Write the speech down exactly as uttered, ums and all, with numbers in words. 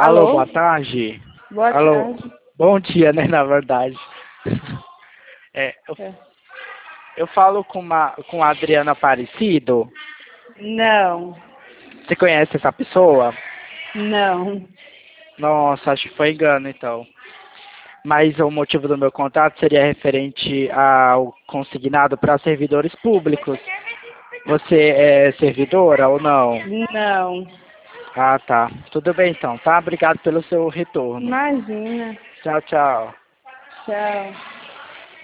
Alô, Alô? boa tarde. Boa Alô, tarde. bom dia, né, na verdade. É, eu, É. eu falo com, uma, com a Adriana Aparecido. Não, Você conhece essa pessoa? não. Nossa, acho que foi engano, então. Mas o motivo do meu contato seria referente ao consignado para servidores públicos. Você é servidora ou não? Não. Ah, tá. Tudo bem, então, tá? Obrigado pelo seu retorno. Imagina. Tchau, tchau. Tchau.